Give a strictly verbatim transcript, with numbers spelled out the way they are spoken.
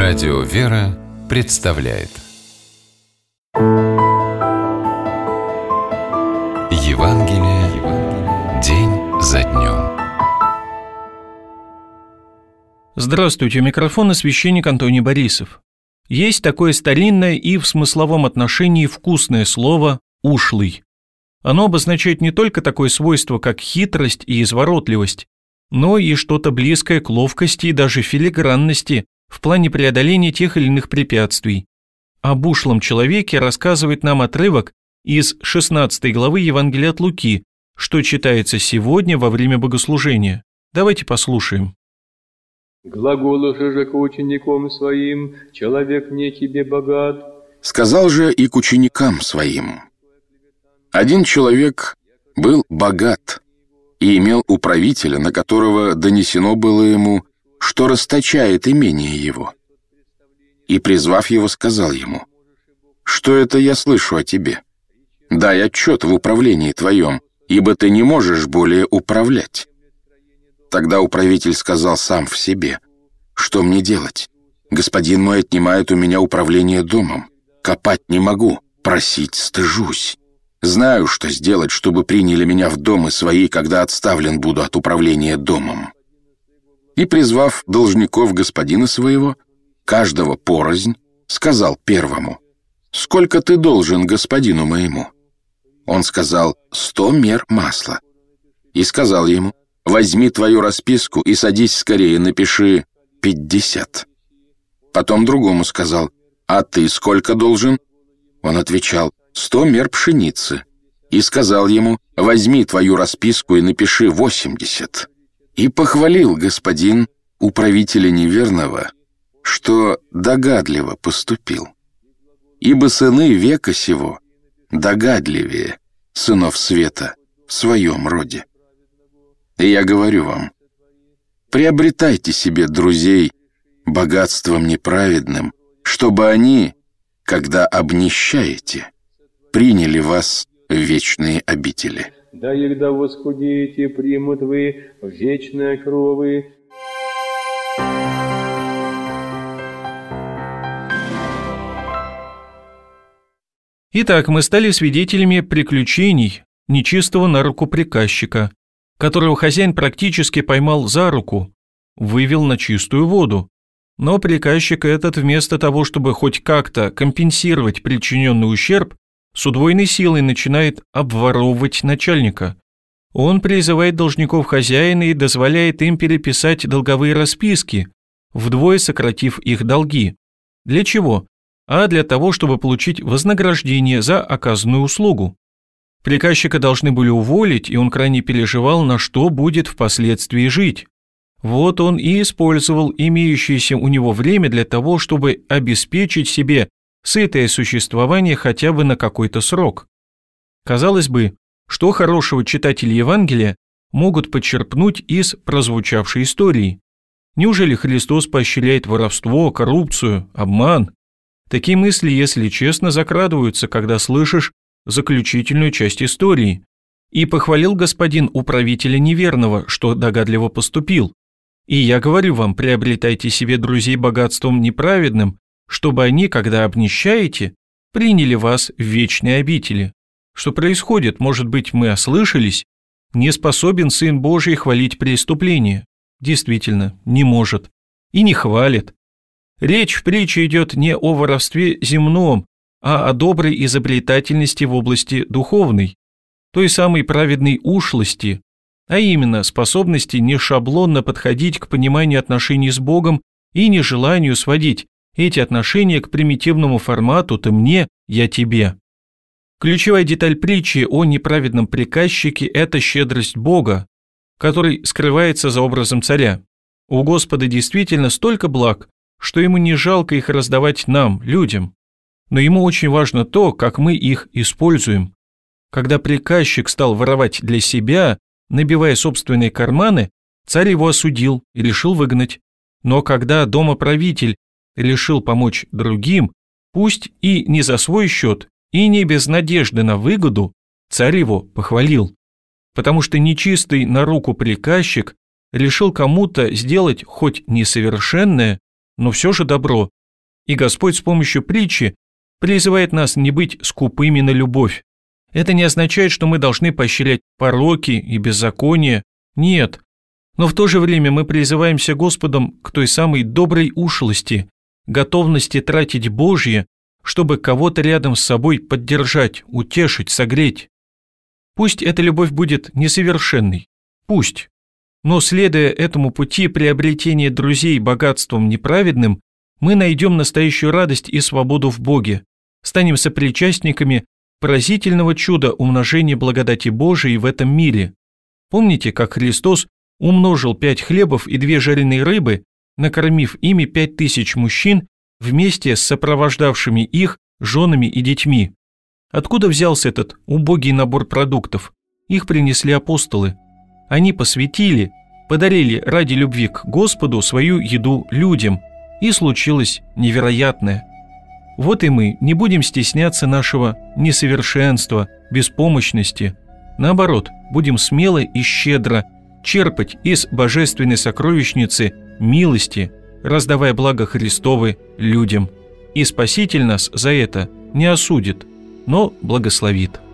Радио «Вера» представляет Евангелие день за днем. Здравствуйте, у микрофона священник Антоний Борисов. Есть такое старинное и в смысловом отношении вкусное слово «ушлый». Оно обозначает не только такое свойство, как хитрость и изворотливость, но и что-то близкое к ловкости и даже филигранности в плане преодоления тех или иных препятствий. Об ушлом человеке рассказывает нам отрывок из шестнадцатой главы Евангелия от Луки, что читается сегодня во время богослужения. Давайте послушаем. «Глаголоша же к ученикам своим, человек не тебе богат». Сказал же и к ученикам своим: один человек был богат и имел управителя, на которого донесено было ему, что расточает имение его. И, призвав его, сказал ему: что это я слышу о тебе? Дай отчет в управлении твоем, ибо ты не можешь более управлять. Тогда управитель сказал сам в себе: что мне делать? Господин мой отнимает у меня управление домом. Копать не могу, просить стыжусь. Знаю, что сделать, чтобы приняли меня в домы свои, когда отставлен буду от управления домом. И, призвав должников господина своего, каждого порознь, сказал первому: сколько ты должен господину моему? Он сказал: сто мер масла. И сказал ему: возьми твою расписку и садись скорее, напиши пятьдесят. Потом другому сказал: а ты сколько должен? Он отвечал: сто мер пшеницы. И сказал ему: возьми твою расписку и напиши восемьдесят. И похвалил господин управителя неверного, что догадливо поступил. Ибо сыны века сего догадливее сынов света в своем роде. И я говорю вам: приобретайте себе друзей богатством неправедным, чтобы они, когда обнищаете, приняли вас в вечные обители. Да егда восхудите, примут вы в вечные кровы. Итак, мы стали свидетелями приключений нечистого на руку приказчика, которого хозяин практически поймал за руку, вывел на чистую воду. Но приказчик этот, вместо того, чтобы хоть как-то компенсировать причиненный ущерб, с удвоенной силой начинает обворовывать начальника. Он призывает должников хозяина и дозволяет им переписать долговые расписки, вдвое сократив их долги. Для чего? А для того, чтобы получить вознаграждение за оказанную услугу. Приказчика должны были уволить, и он крайне переживал, на что будет впоследствии жить. Вот он и использовал имеющееся у него время для того, чтобы обеспечить себе сытое существование хотя бы на какой-то срок. Казалось бы, что хорошего читатели Евангелия могут почерпнуть из прозвучавшей истории? Неужели Христос поощряет воровство, коррупцию, обман? Такие мысли, если честно, закрадываются, когда слышишь заключительную часть истории. И похвалил господин управителя неверного, что догадливо поступил. И я говорю вам, приобретайте себе друзей богатством неправедным, чтобы они, когда обнищаете, приняли вас в вечные обители. Что происходит? Может быть, мы ослышались? Не способен Сын Божий хвалить преступление. Действительно, не может. И не хвалит. Речь в притче идет не о воровстве земном, а о доброй изобретательности в области духовной, той самой праведной ушлости, а именно способности не шаблонно подходить к пониманию отношений с Богом и нежеланию сводить эти отношения к примитивному формату «ты мне, я тебе». Ключевая деталь притчи о неправедном приказчике – это щедрость Бога, который скрывается за образом царя. У Господа действительно столько благ, что ему не жалко их раздавать нам, людям. Но ему очень важно то, как мы их используем. Когда приказчик стал воровать для себя, набивая собственные карманы, царь его осудил и решил выгнать. Но когда домоправитель решил помочь другим, пусть и не за свой счет, и не без надежды на выгоду, царь его похвалил. Потому что нечистый на руку приказчик решил кому-то сделать хоть несовершенное, но все же добро, И Господь с помощью притчи призывает нас не быть скупыми на любовь. Это не означает, что мы должны поощрять пороки и беззаконие. Нет. Но в то же время мы призываемся Господом к той самой доброй ушлости, готовности тратить Божье, чтобы кого-то рядом с собой поддержать, утешить, согреть. Пусть эта любовь будет несовершенной, пусть. Но следуя этому пути приобретения друзей богатством неправедным, мы найдем настоящую радость и свободу в Боге, станем сопричастниками поразительного чуда умножения благодати Божией в этом мире. Помните, как Христос умножил пять хлебов и две жареные рыбы, накормив ими пять тысяч мужчин вместе с сопровождавшими их женами и детьми? Откуда взялся этот убогий набор продуктов? Их принесли апостолы. Они посвятили, подарили ради любви к Господу свою еду людям, и случилось невероятное. Вот и мы не будем стесняться нашего несовершенства, беспомощности. Наоборот, будем смело и щедро черпать из божественной сокровищницы милости, раздавая благо Христовы людям. И Спаситель нас за это не осудит, но благословит.